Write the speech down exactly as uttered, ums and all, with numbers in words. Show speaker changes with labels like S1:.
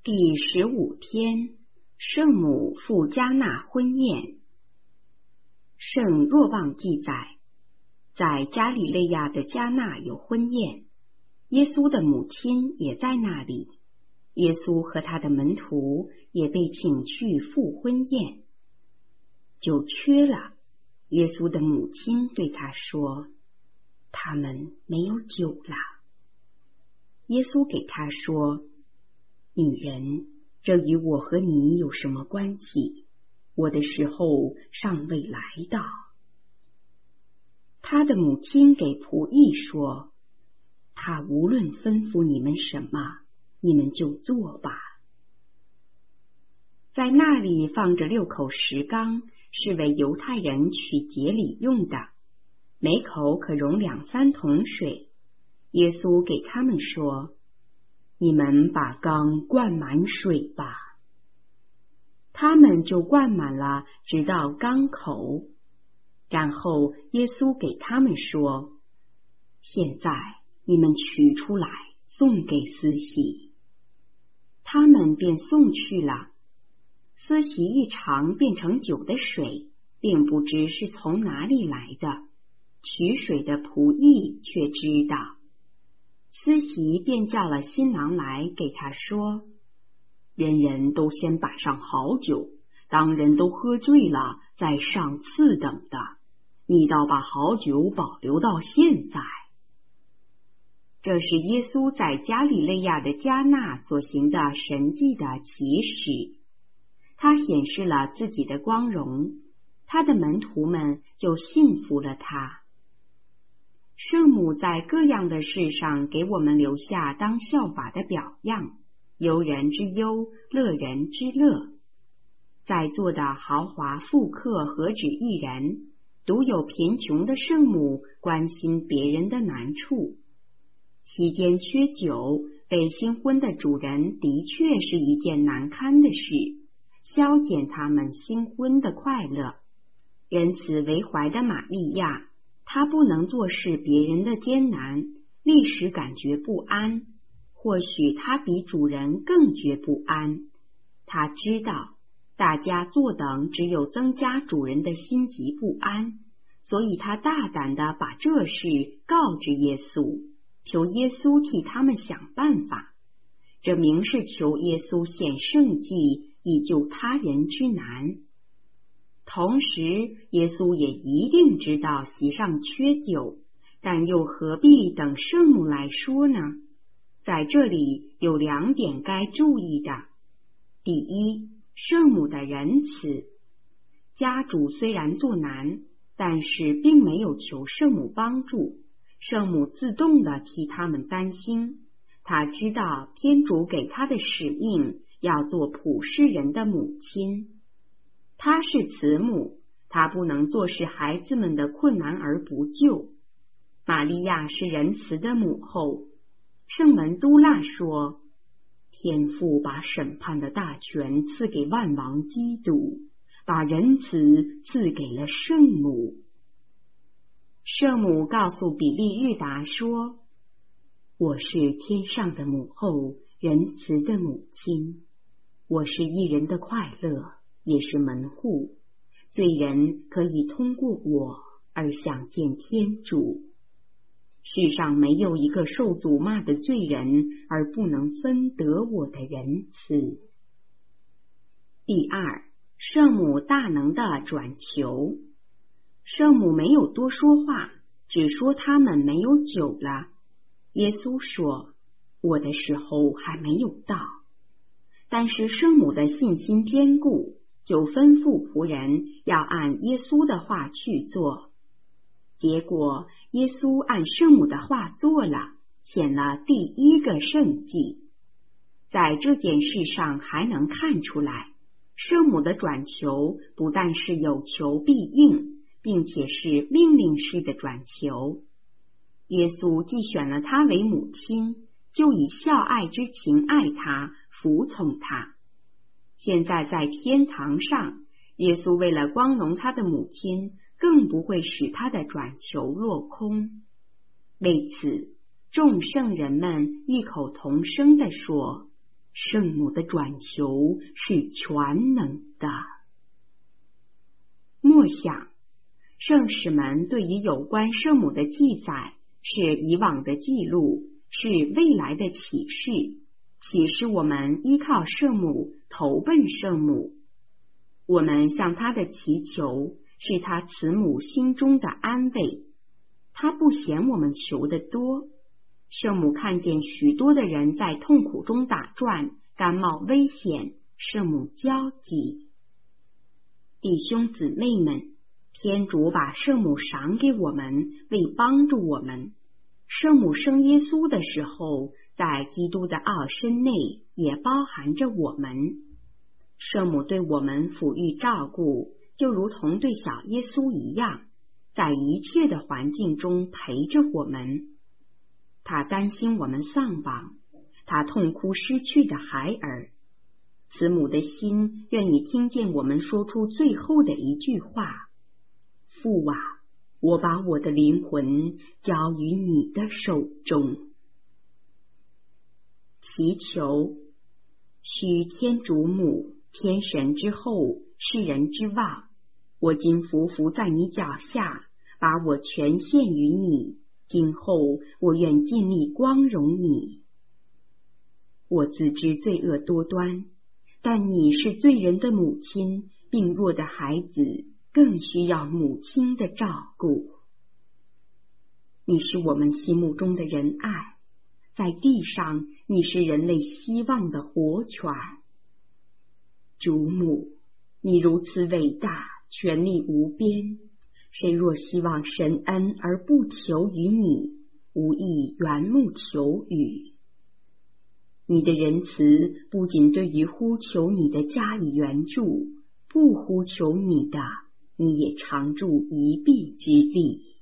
S1: 第十五天，圣母赴迦纳婚宴。圣若望记载，在加里肋亚的迦纳有婚宴，耶稣的母亲也在那里，耶稣和他的门徒也被请去赴婚宴。酒缺了，耶稣的母亲对他说：“他们没有酒了。”耶稣给他说：“女人，这与我和你有什么关系？我的时候尚未来到。”他的母亲给仆役说：“他无论吩咐你们什么，你们就做吧。”在那里放着六口石缸，是为犹太人取节礼用的，每口可容两三桶水。耶稣给他们说：“你们把缸灌满水吧。”他们就灌满了，直到缸口。然后耶稣给他们说：“现在你们取出来，送给司洗。”他们便送去了。司洗一尝变成酒的水，并不知是从哪里来的，取水的仆役却知道。司洗便叫了新郎来，给他说：“人人都先摆上好酒，当人都喝醉了，再上次等的。你倒把好酒保留到现在。”这是耶稣在加里肋亚的迦纳所行的神迹的奇事。他显示了自己的光荣，他的门徒们就信服了他。圣母在各样的事上给我们留下当效法的表样，忧人之忧，乐人之乐。在座的豪华富客何止一人，独有贫穷的圣母关心别人的难处。席间缺酒，被新婚的主人的确是一件难堪的事，消减他们新婚的快乐。仁慈为怀的玛利亚，她不能坐视别人的艰难，立时感觉不安。或许她比主人更觉不安。她知道大家坐等只有增加主人的心急不安，所以她大胆地把这事告知耶稣，求耶稣替他们想办法。这明是求耶稣显圣迹，以救他人之难。同时耶稣也一定知道席上缺酒，但又何必等圣母来说呢？在这里有两点该注意的。第一，圣母的仁慈。家主虽然作难，但是并没有求圣母帮助，圣母自动地替他们担心。他知道天主给他的使命要做普世人的母亲。她是慈母，她不能坐视孩子们的困难而不救。玛利亚是仁慈的母后。圣门都腊说：“天父把审判的大权赐给万王基督，把仁慈赐给了圣母。”圣母告诉比利日达说：“我是天上的母后，仁慈的母亲。我是一人的快乐，也是门户。罪人可以通过我而想见天主。世上没有一个受诅骂的罪人而不能分得我的仁慈。”第二，圣母大能的转求。圣母没有多说话，只说他们没有酒了。耶稣说：“我的时候还没有到。”但是圣母的信心坚固，就吩咐仆人要按耶稣的话去做。结果耶稣按圣母的话做了，显了第一个圣迹。在这件事上还能看出来，圣母的转求不但是有求必应，并且是命令式的转求。耶稣既选了她为母亲，就以孝爱之情爱她，服从她。现在在天堂上，耶稣为了光荣他的母亲，更不会使他的转求落空。为此，众圣人们异口同声地说：“ 圣母的转求是全能的。默想，圣使们对于有关圣母的记载是以往的记录，是未来的启示，启示我们依靠圣母，投奔圣母。我们向她的祈求是她慈母心中的安慰，她不嫌我们求得多。圣母看见许多的人在痛苦中打转，甘冒危险，圣母焦急。弟兄姊妹们，天主把圣母赏给我们，为帮助我们。圣母生耶稣的时候，在基督的奥身内也包含着我们。圣母对我们抚育照顾，就如同对小耶稣一样，在一切的环境中陪着我们。她担心我们丧亡，她痛哭失去的孩儿。慈母的心愿意听见我们说出最后的一句话：父啊，我把我的灵魂交于你的手中。祈求，许天主母、天神之后、世人之望，我今匍匐在你脚下，把我全献于你，今后我愿尽力光荣你。我自知罪恶多端，但你是罪人的母亲，病弱的孩子更需要母亲的照顾。你是我们心目中的仁爱，在地上你是人类希望的活泉。主母，你如此伟大，权力无边，谁若希望神恩而不求于你，无益缘木求鱼。你的仁慈不仅对于呼求你的加以援助，不呼求你的，你也常助一臂之力。